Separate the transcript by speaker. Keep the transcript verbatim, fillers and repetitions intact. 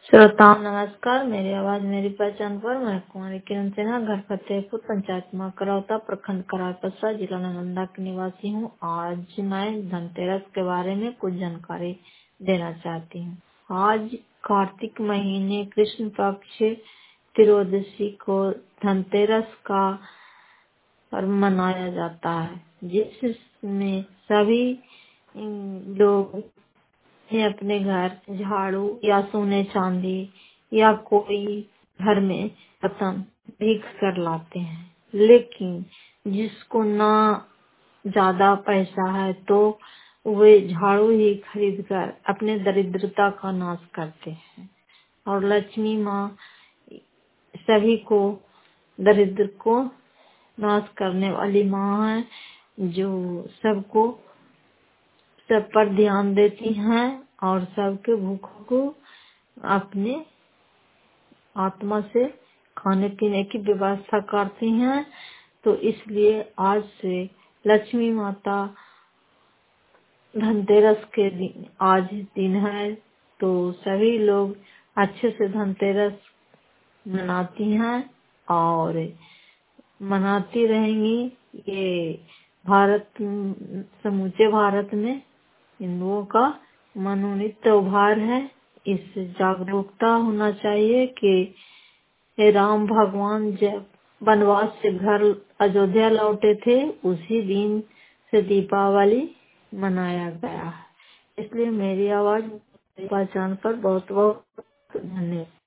Speaker 1: श्रोताओं नमस्कार। मेरी आवाज मेरी पहचान पर मैं कुमारी किरण सिन्हा घर फतेहपुर पंचायत मकरौता प्रखंड करारपसरा जिला नालंदा की निवासी हूँ। आज मैं धनतेरस के बारे में कुछ जानकारी देना चाहती हूँ। आज कार्तिक महीने कृष्ण पक्ष त्रयोदशी को धनतेरस का पर्व मनाया जाता है, जिसमें सभी लोग अपने घर झाड़ू या सोने चांदी या कोई घर में बर्तन भीग कर लाते हैं। लेकिन जिसको ना ज्यादा पैसा है तो वे झाड़ू ही खरीद कर अपने दरिद्रता का नाश करते हैं। और लक्ष्मी माँ सभी को दरिद्र को नाश करने वाली माँ है, जो सबको सब पर ध्यान देती हैं और सबके भूखों को अपने आत्मा से खाने पीने की व्यवस्था करती हैं। तो इसलिए आज से लक्ष्मी माता धनतेरस के दिन आज दिन है, तो सभी लोग अच्छे से धनतेरस मनाती हैं और मनाती रहेंगी। ये भारत समूचे भारत में हिंदुओं का मनोनीत त्योहार है। इस जागरूकता होना चाहिए कि राम भगवान जब वनवास से घर अयोध्या लौटे थे, उसी दिन से दीपावली मनाया गया है। इसलिए मेरी आवाज पहचान पर बहुत बहुत धन्यवाद।